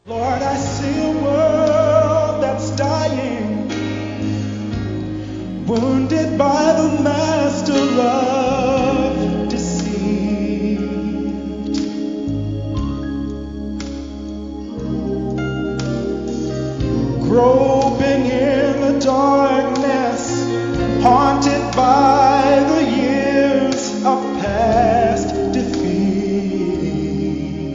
Lord, I see a world that's dying, wounded by the master of deceit, groping in the darkness, haunted by the years of past defeat.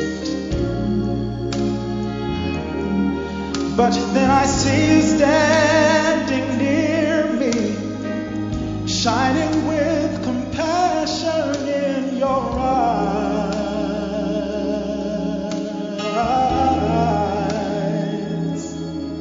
But then I see you standing near me, shining with compassion in your eyes.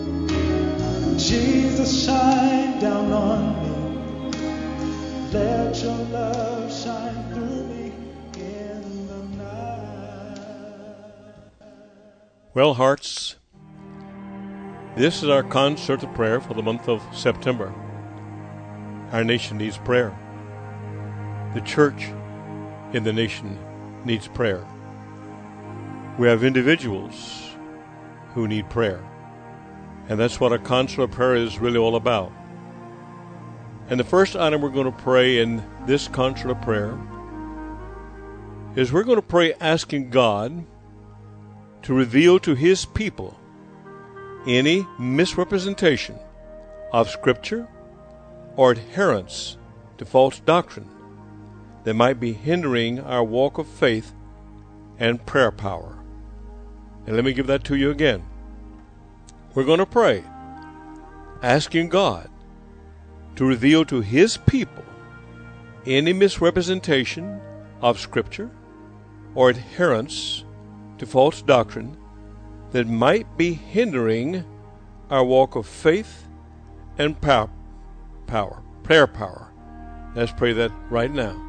Jesus, shine down on me. Let your love shine through me in the night. Well, hearts, this is our concert of prayer for the month of September. Our nation needs prayer. The church in the nation needs prayer. We have individuals who need prayer. And that's what our concert of prayer is really all about. And the first item we're going to pray in this concert of prayer is we're going to pray asking God to reveal to His people any misrepresentation of Scripture or adherence to false doctrine that might be hindering our walk of faith and prayer power. And let me give that to you again. We're going to pray asking God to reveal to His people any misrepresentation of Scripture or adherence to false doctrine that might be hindering our walk of faith and prayer power. Let's pray that right now.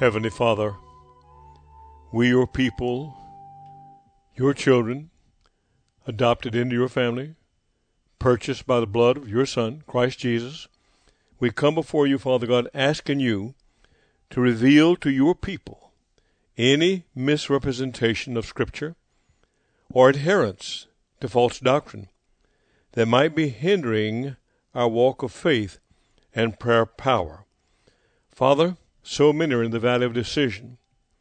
Heavenly Father, we, your people, your children, adopted into your family, purchased by the blood of your Son, Christ Jesus, we come before you, Father God, asking you to reveal to your people any misrepresentation of Scripture or adherence to false doctrine that might be hindering our walk of faith and prayer power. Father, so many are in the valley of decision.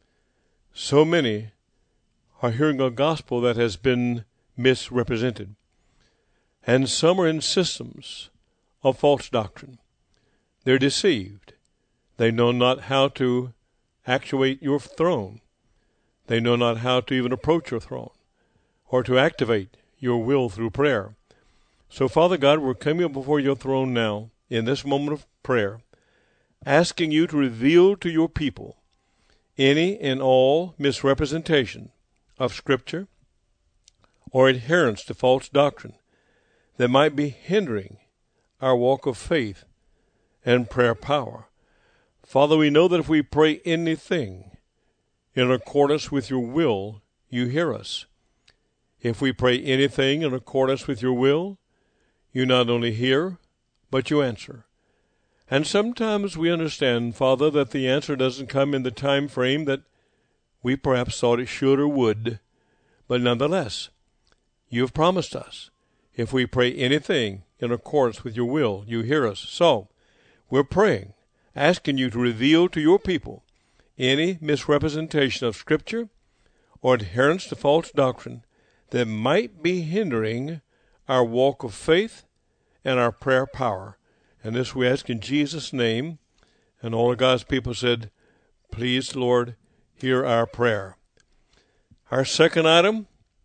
So many are hearing a gospel that has been misrepresented. And some are in systems of false doctrine. They're deceived. They know not how to actuate your throne. They know not how to even approach your throne or to activate your will through prayer. So, Father God, we're coming before your throne now in this moment of prayer, asking you to reveal to your people any and all misrepresentation of Scripture or adherence to false doctrine that might be hindering our walk of faith and prayer power. Father, we know that if we pray anything in accordance with your will, you hear us. If we pray anything in accordance with your will, you not only hear, but you answer. And sometimes we understand, Father, that the answer doesn't come in the time frame that we perhaps thought it should or would, but nonetheless, you have promised us, if we pray anything in accordance with your will, you hear us. So, we're praying, asking you to reveal to your people any misrepresentation of Scripture or adherence to false doctrine that might be hindering our walk of faith and our prayer power. And this we ask in Jesus' name. And all of God's people said, please, Lord, hear our prayer. Our second item,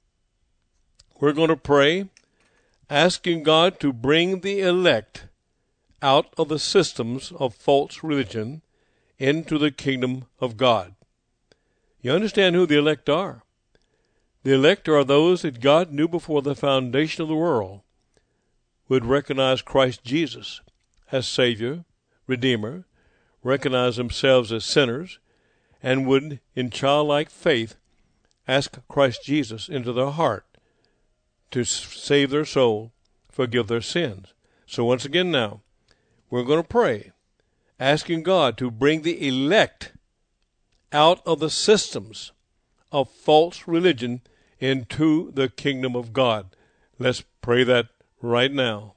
we're going to pray, asking God to bring the elect out of the systems of false religion into the kingdom of God. You understand who the elect are. The elect are those that God knew before the foundation of the world would recognize Christ Jesus as Savior, Redeemer, recognize themselves as sinners, and would, in childlike faith, ask Christ Jesus into their heart to save their soul, forgive their sins. So once again now, we're going to pray, asking God to bring the elect out of the systems of false religion into the kingdom of God. Let's pray that right now.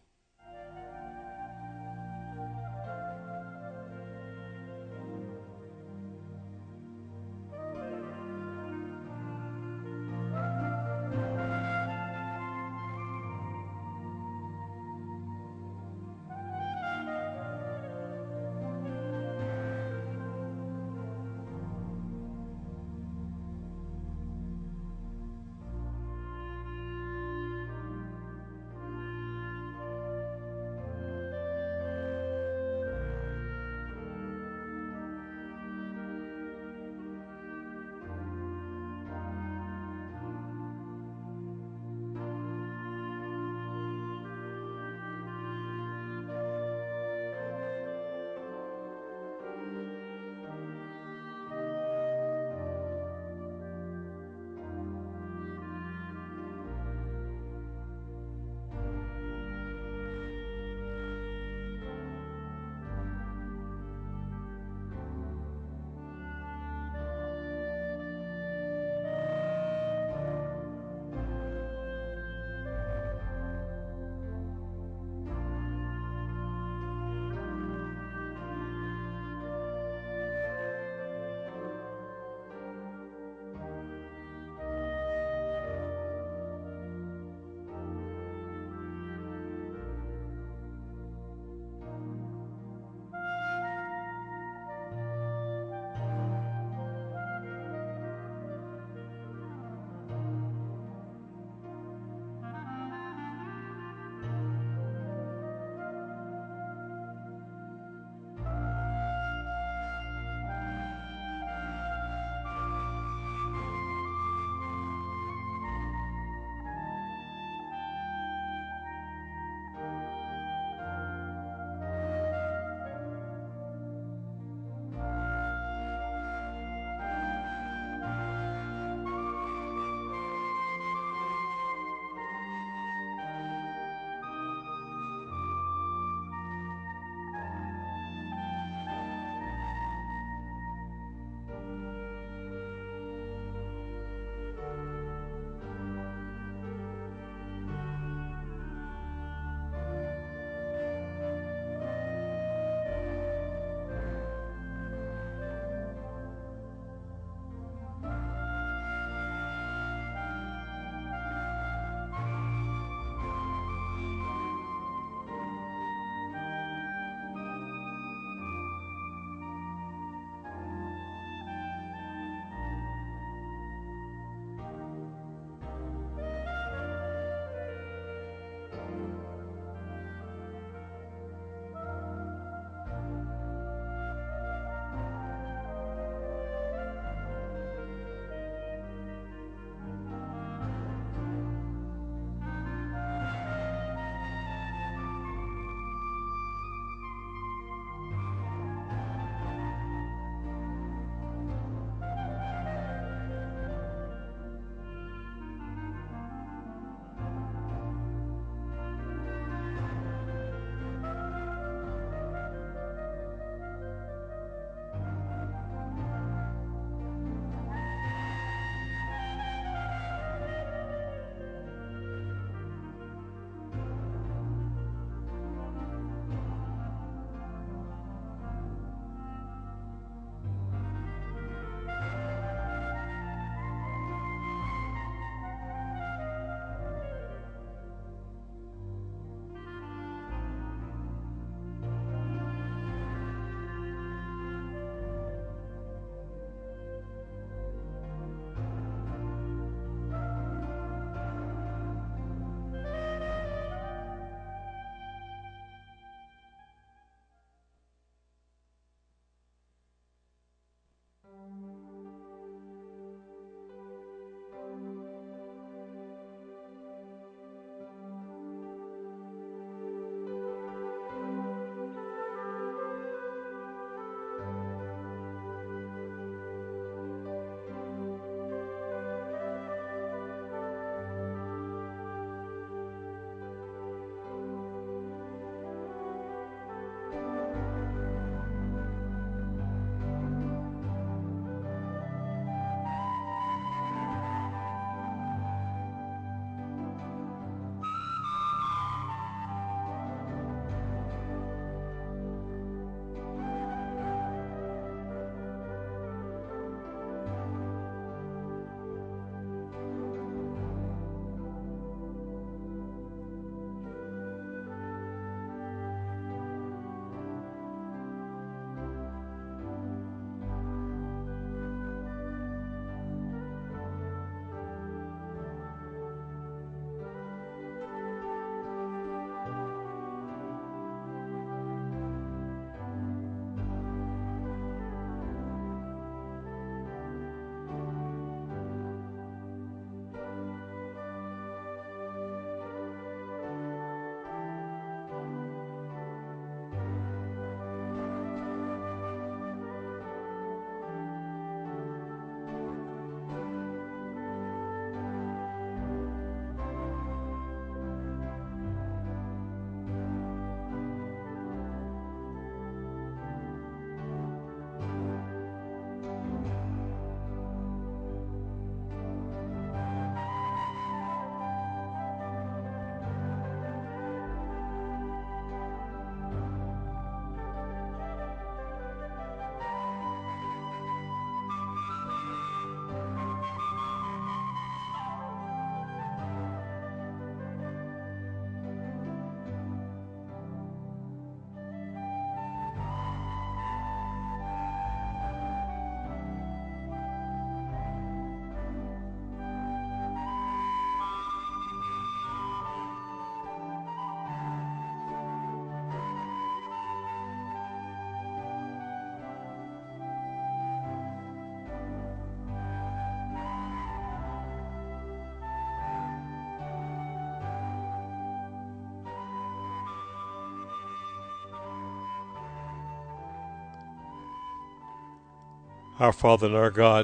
Our Father and our God,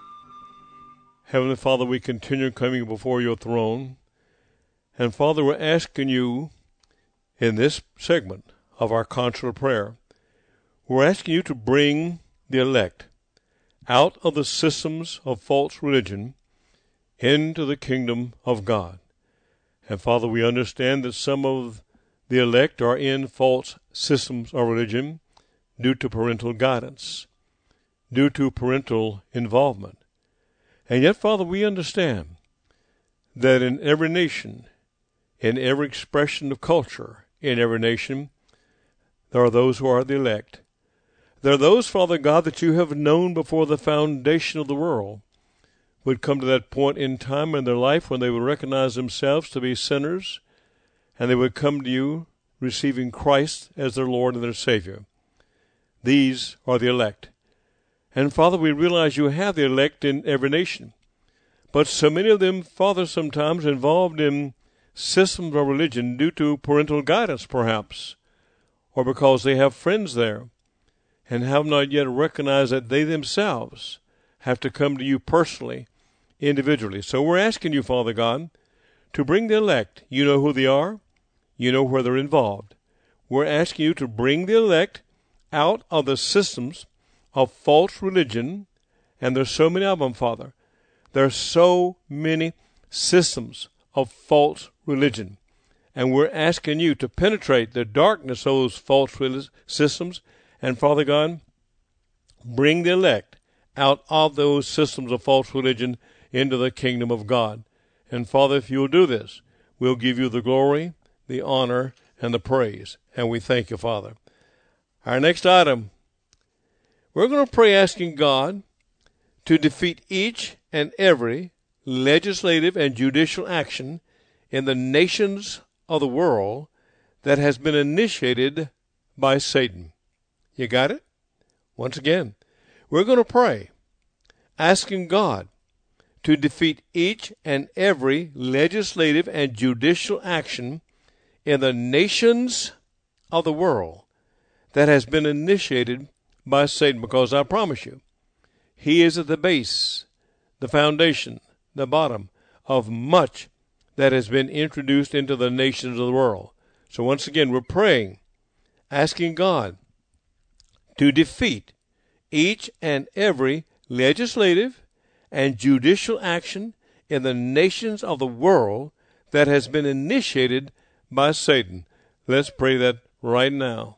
Heavenly Father, we continue coming before your throne. And Father, we're asking you in this segment of our consular prayer, we're asking you to bring the elect out of the systems of false religion into the kingdom of God. And Father, we understand that some of the elect are in false systems of religion due to parental guidance, due to parental involvement. And yet, Father, we understand that in every nation, in every expression of culture, in every nation, there are those who are the elect. There are those, Father God, that you have known before the foundation of the world would come to that point in time in their life when they would recognize themselves to be sinners, and they would come to you receiving Christ as their Lord and their Savior. These are the elect. And Father, we realize you have the elect in every nation. But so many of them, Father, sometimes involved in systems of religion due to parental guidance, perhaps, or because they have friends there and have not yet recognized that they themselves have to come to you personally, individually. So we're asking you, Father God, to bring the elect. You know who they are. You know where they're involved. We're asking you to bring the elect out of the systems of false religion, and there's so many of them, Father. There are so many systems of false religion, and we're asking you to penetrate the darkness of those false systems, and Father God, bring the elect out of those systems of false religion into the kingdom of God. And Father, if you'll do this, we'll give you the glory, the honor, and the praise, and we thank you, Father. Our next item, we're going to pray asking God to defeat each and every legislative and judicial action in the nations of the world that has been initiated by Satan. You got it? Once again, we're going to pray asking God to defeat each and every legislative and judicial action in the nations of the world that has been initiated by Satan, because I promise you, he is at the base, the foundation, the bottom of much that has been introduced into the nations of the world. So once again, we're praying, asking God to defeat each and every legislative and judicial action in the nations of the world that has been initiated by Satan. Let's pray that right now.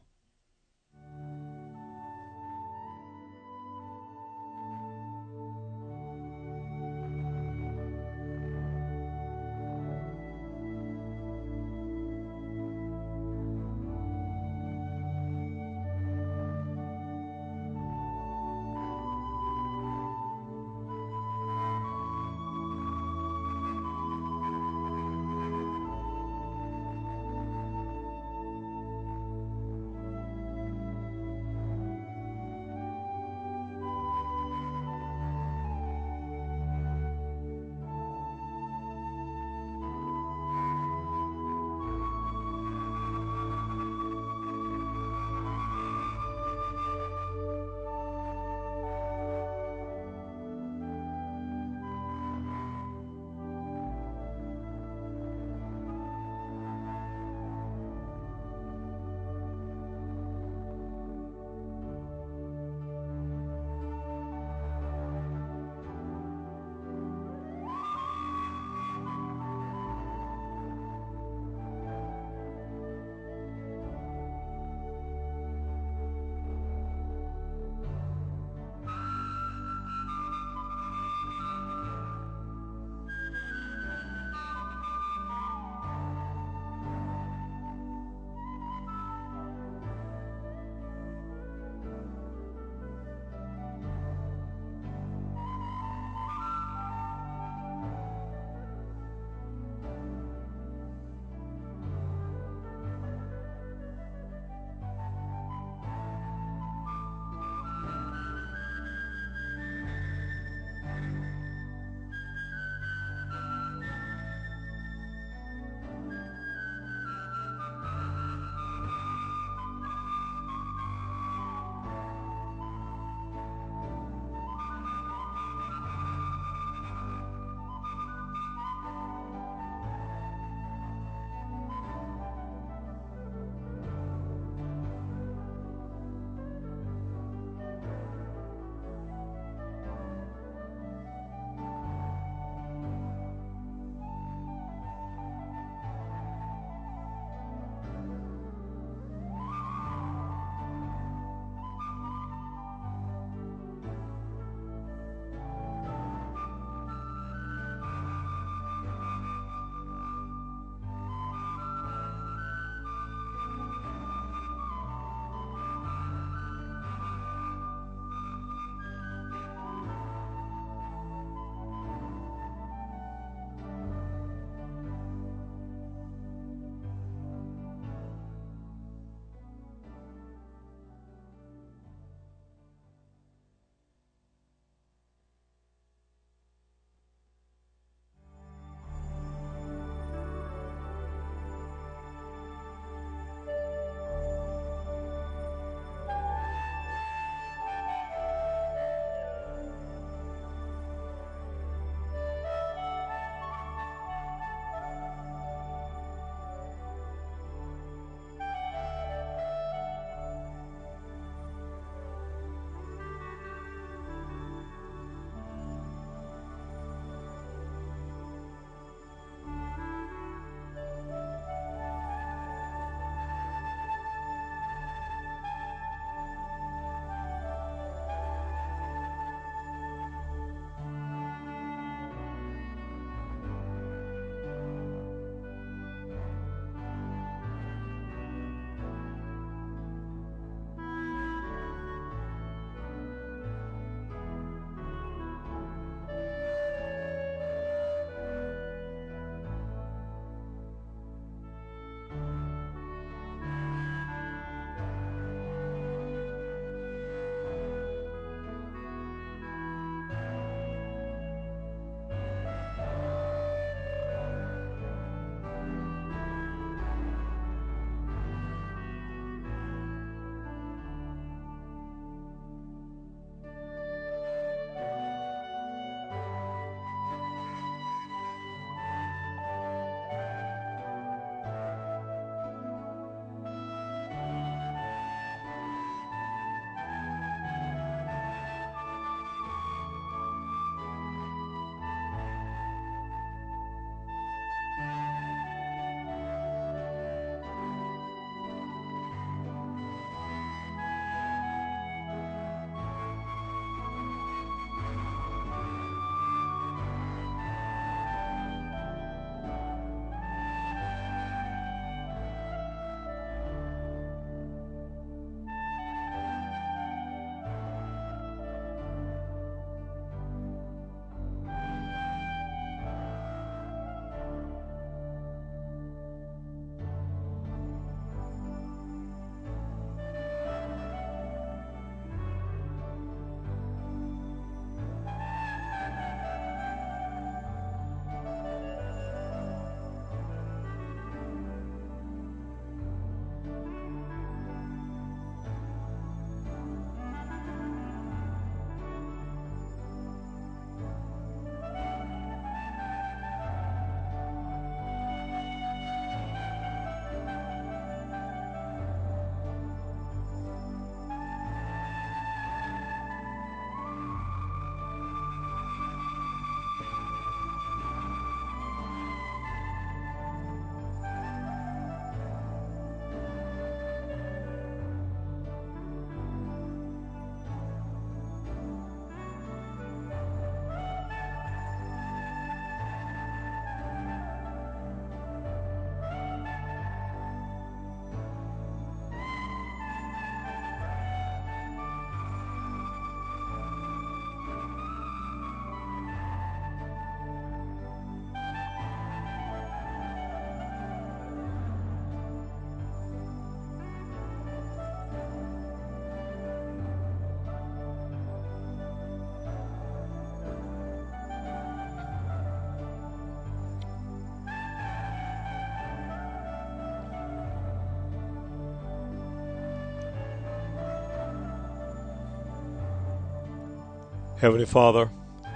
Heavenly Father,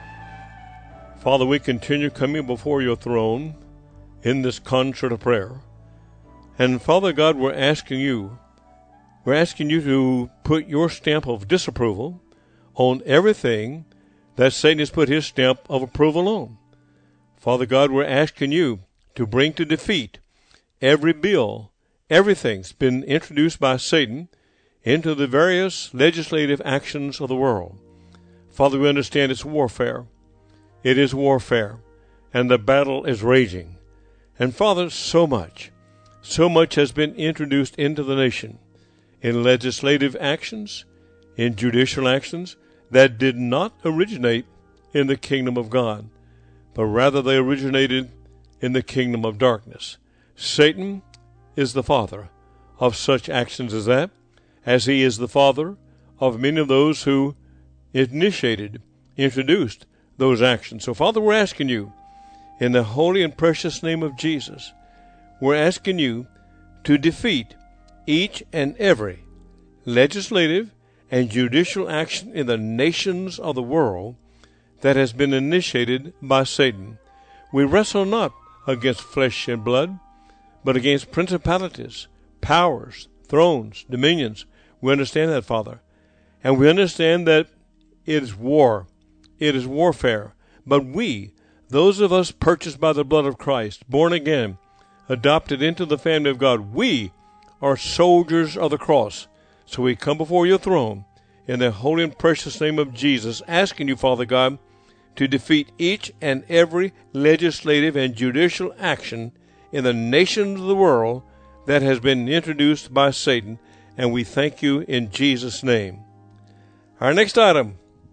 we continue coming before your throne in this concert of prayer. And Father God, we're asking you to put your stamp of disapproval on everything that Satan has put his stamp of approval on. Father God, we're asking you to bring to defeat every bill, everything's been introduced by Satan into the various legislative actions of the world. Father, we understand it's warfare. It is warfare, and the battle is raging. And Father, so much has been introduced into the nation in legislative actions, in judicial actions that did not originate in the kingdom of God, but rather they originated in the kingdom of darkness. Satan is the father of such actions as that, as he is the father of many of those who introduced those actions. So, Father, we're asking you, in the holy and precious name of Jesus, we're asking you to defeat each and every legislative and judicial action in the nations of the world that has been initiated by Satan. We wrestle not against flesh and blood, but against principalities, powers, thrones, dominions. We understand that, Father. And we understand that it is war. It is warfare. But we, those of us purchased by the blood of Christ, born again, adopted into the family of God, we are soldiers of the cross. So we come before your throne in the holy and precious name of Jesus, asking you, Father God, to defeat each and every legislative and judicial action in the nations of the world that has been introduced by Satan, and we thank you in Jesus' name. Our next item,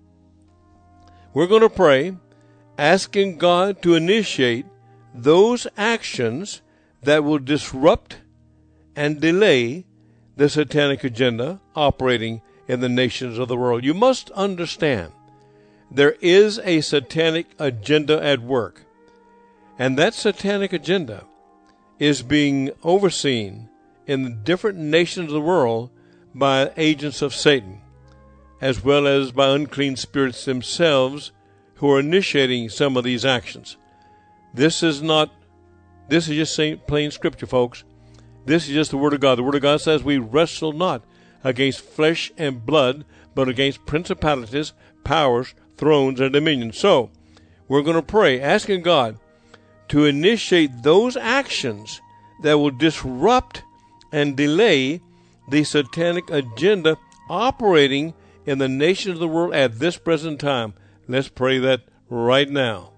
we're going to pray, asking God to initiate those actions that will disrupt and delay the satanic agenda operating in the nations of the world. You must understand, there is a satanic agenda at work, and that satanic agenda is being overseen in the different nations of the world by agents of Satan, as well as by unclean spirits themselves who are initiating some of these actions. This is just plain scripture, folks. This is just the Word of God. The Word of God says we wrestle not against flesh and blood, but against principalities, powers, thrones, and dominions. So, we're going to pray, asking God to initiate those actions that will disrupt and delay the satanic agenda operating in the nations of the world at this present time. Let's pray that right now.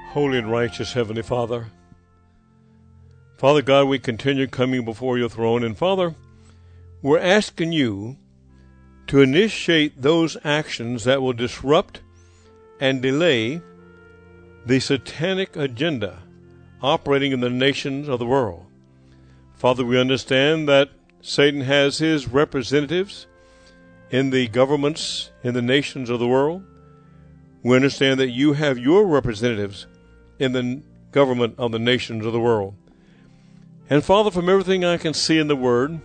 Holy and righteous Heavenly Father, Father God, we continue coming before your throne, and Father, we're asking you to initiate those actions that will disrupt and delay the satanic agenda operating in the nations of the world. Father, we understand that Satan has his representatives in the governments in the nations of the world. We understand that you have your representatives in the government of the nations of the world. And Father, from everything I can see in the Word,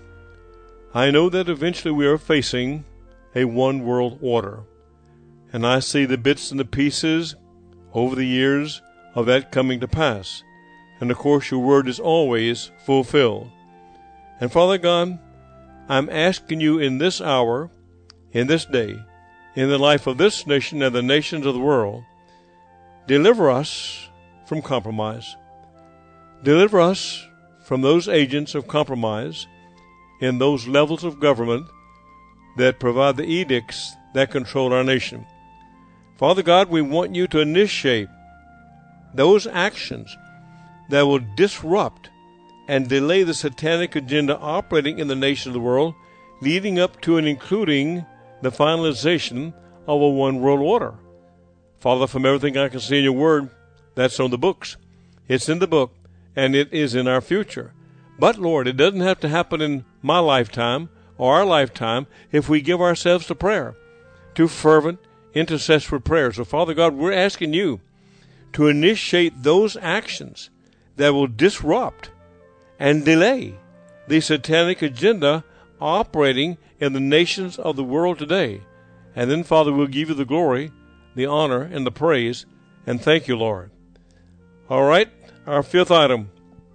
I know that eventually we are facing a one world order. And I see the bits and the pieces over the years of that coming to pass. And of course your Word is always fulfilled. And Father God, I'm asking you in this hour, in this day, in the life of this nation and the nations of the world, deliver us from compromise. Deliver us from those agents of compromise in those levels of government that provide the edicts that control our nation. Father God, we want you to initiate those actions that will disrupt and delay the satanic agenda operating in the nation of the world, leading up to and including the finalization of a one world order. Father, from everything I can see in your Word, that's on the books. It's in the book, and it is in our future. But, Lord, it doesn't have to happen in my lifetime or our lifetime if we give ourselves to prayer, to fervent, intercessory prayer. So, Father God, we're asking you to initiate those actions that will disrupt and delay the satanic agenda operating in the nations of the world today. And then, Father, we'll give you the glory, the honor, and the praise, and thank you, Lord. All right, our fifth item.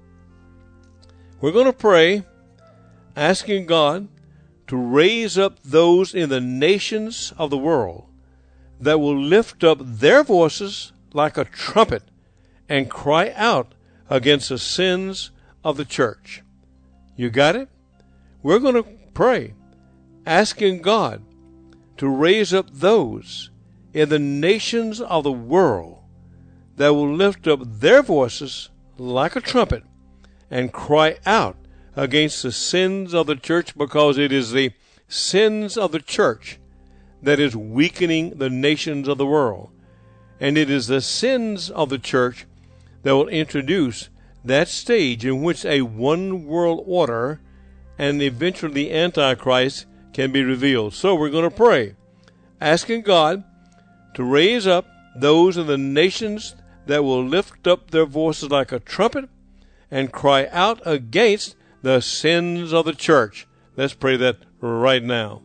We're going to pray, asking God to raise up those in the nations of the world that will lift up their voices like a trumpet and cry out against the sins of the church. You got it? We're going to pray, asking God to raise up those in the nations of the world that will lift up their voices like a trumpet and cry out against the sins of the church, because it is the sins of the church that is weakening the nations of the world. And it is the sins of the church that will introduce that stage in which a one world order and eventually the Antichrist can be revealed. So we're going to pray, asking God to raise up those in the nations that will lift up their voices like a trumpet and cry out against the sins of the church. Let's pray that right now.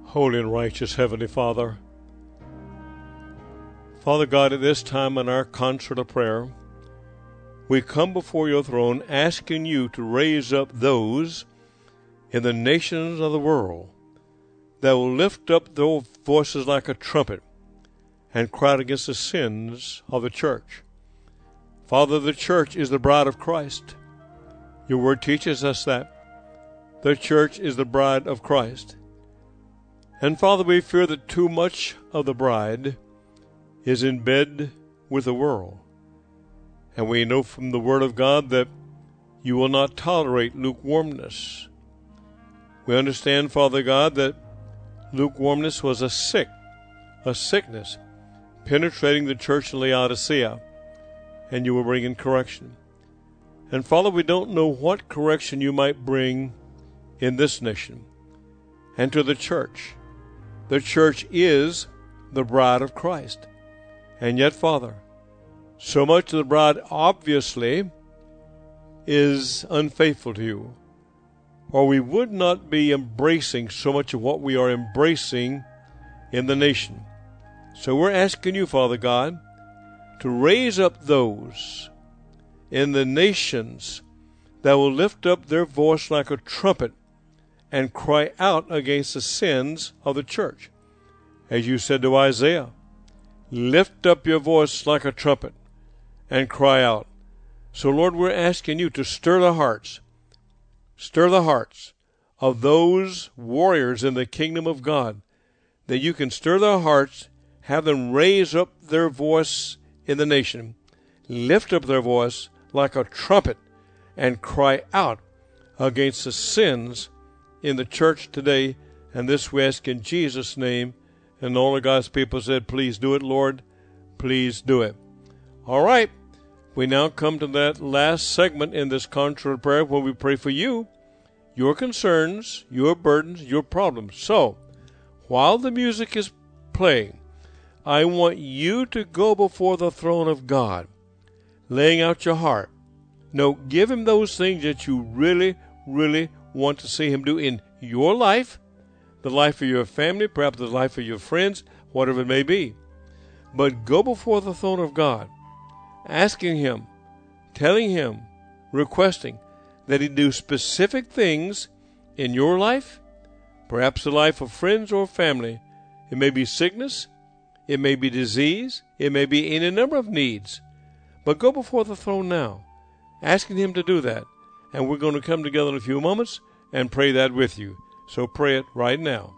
Holy and righteous Heavenly Father, Father God, at this time in our concert of prayer, we come before your throne asking you to raise up those in the nations of the world that will lift up their voices like a trumpet and cry out against the sins of the church. Father, the church is the bride of Christ. Your word teaches us that. The church is the bride of Christ. And Father, we fear that too much of the bride is in bed with the world. And we know from the Word of God that you will not tolerate lukewarmness. We understand, Father God, that lukewarmness was a sickness penetrating the church in Laodicea, and you will bring in correction. And Father, we don't know what correction you might bring in this nation and to the church. The church is the bride of Christ. And yet, Father, so much of the bride obviously is unfaithful to you, or we would not be embracing so much of what we are embracing in the nation. So we're asking you, Father God, to raise up those in the nations that will lift up their voice like a trumpet and cry out against the sins of the church. As you said to Isaiah, lift up your voice like a trumpet and cry out. So, Lord, we're asking you to stir the hearts of those warriors in the kingdom of God, that you can stir their hearts, have them raise up their voice in the nation, lift up their voice like a trumpet, and cry out against the sins in the church today. And this we ask in Jesus' name. And all of God's people said, please do it, Lord. Please do it. All right. We now come to that last segment in this concert prayer where we pray for you, your concerns, your burdens, your problems. So, while the music is playing, I want you to go before the throne of God, laying out your heart. No, give him those things that you really, really want to see him do in your life, the life of your family, perhaps the life of your friends, whatever it may be. But go before the throne of God, asking him, telling him, requesting that he do specific things in your life, perhaps the life of friends or family. It may be sickness, it may be disease, it may be any number of needs. But go before the throne now, asking him to do that. And we're going to come together in a few moments and pray that with you. So pray it right now.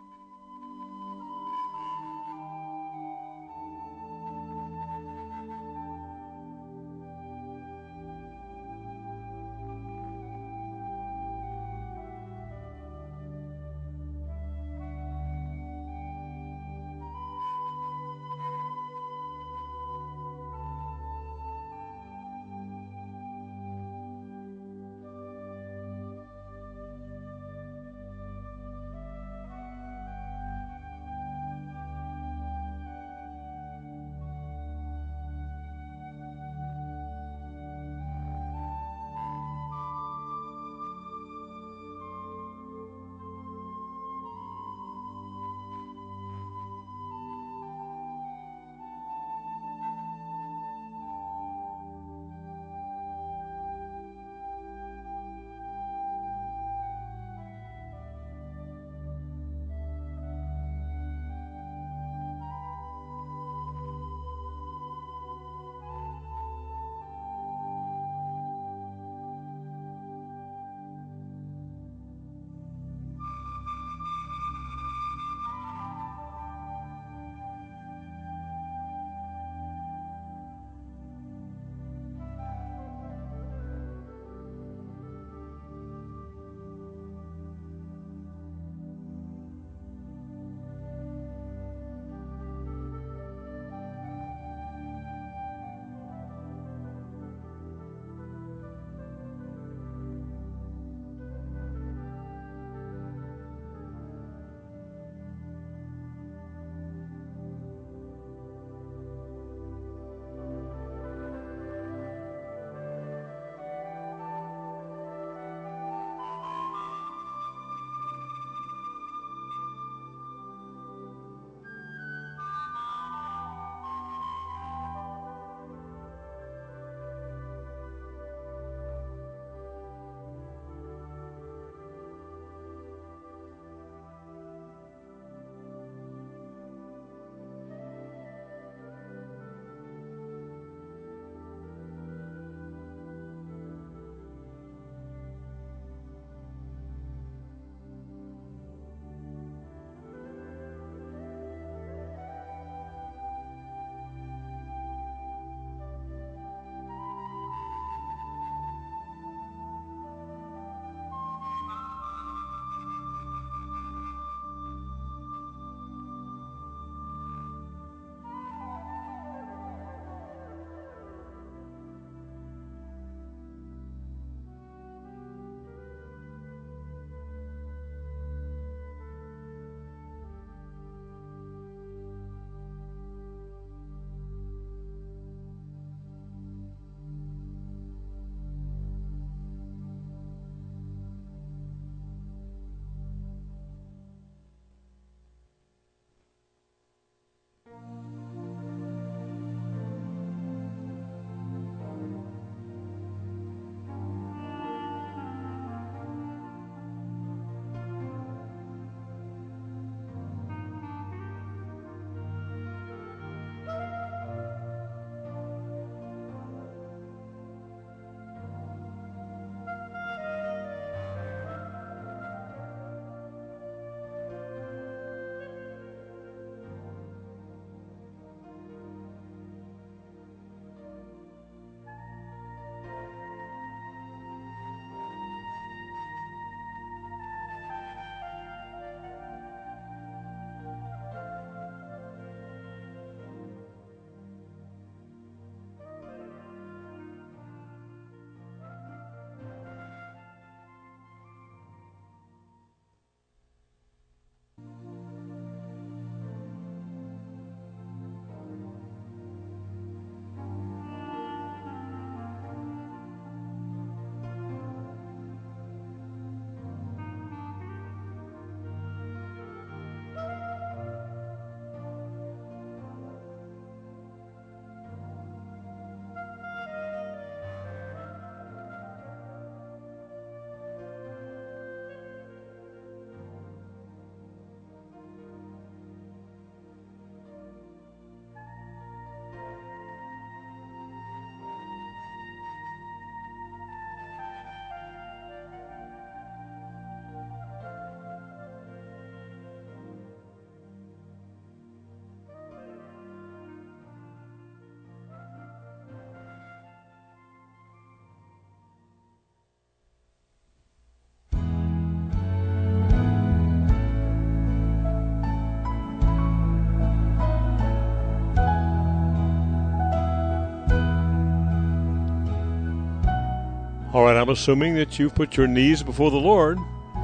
All right, I'm assuming that you've put your knees before the Lord.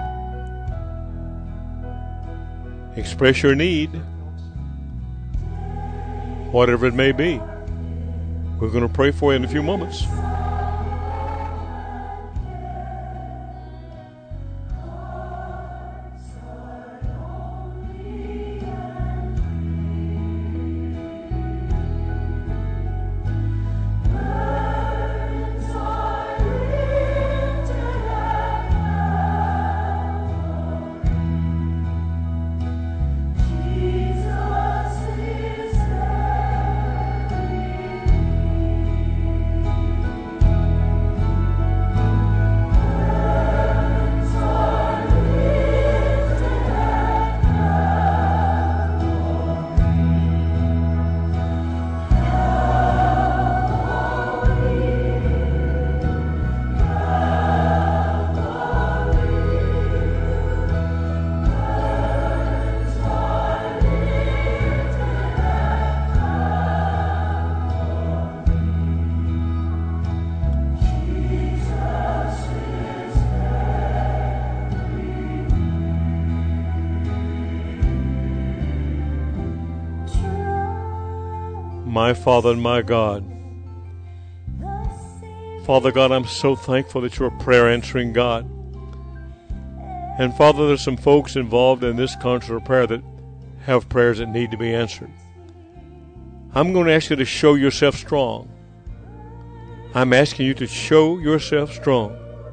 Express your need, whatever it may be. We're going to pray for you in a few moments. My Father and my God. Father God, I'm so thankful that you're a prayer answering God. And Father, there's some folks involved in this concert of prayer that have prayers that need to be answered. I'm going to ask you to show yourself strong. I'm asking you to show yourself strong.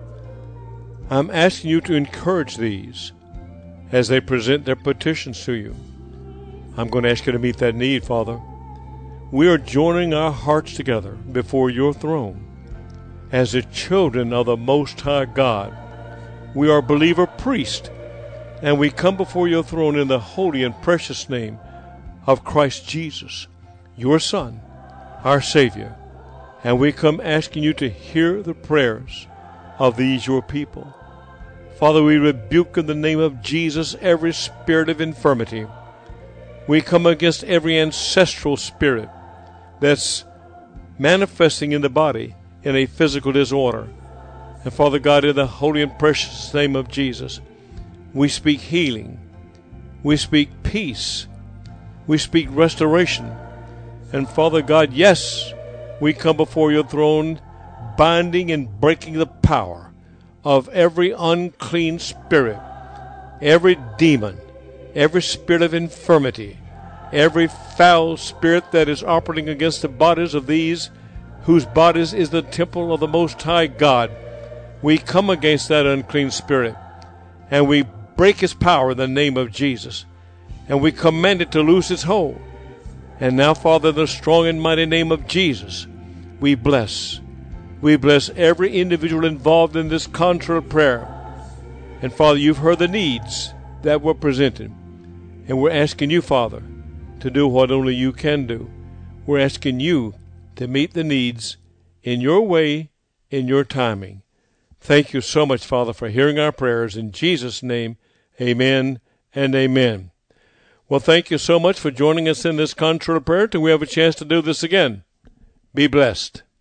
I'm asking you to encourage these as they present their petitions to you. I'm going to ask you to meet that need, Father. We are joining our hearts together before your throne as the children of the Most High God. We are believer priests, and we come before your throne in the holy and precious name of Christ Jesus, your Son, our Savior. And we come asking you to hear the prayers of these your people. Father, we rebuke in the name of Jesus every spirit of infirmity. We come against every ancestral spirit that's manifesting in the body in a physical disorder. And Father God, in the holy and precious name of Jesus, we speak healing. We speak peace. We speak restoration. And Father God, yes, we come before your throne binding and breaking the power of every unclean spirit, every demon, every spirit of infirmity, every foul spirit that is operating against the bodies of these whose bodies is the temple of the Most High God. We come against that unclean spirit, and we break its power in the name of Jesus, and we command it to loose its hold. And now, Father, in the strong and mighty name of Jesus, we bless every individual involved in this concert of prayer. And Father, you've heard the needs that were presented, and we're asking you, Father, to do what only you can do. We're asking you to meet the needs in your way, in your timing. Thank you so much, Father, for hearing our prayers. In Jesus' name, amen and amen. Well, thank you so much for joining us in this concert of prayer till we have a chance to do this again. Be blessed.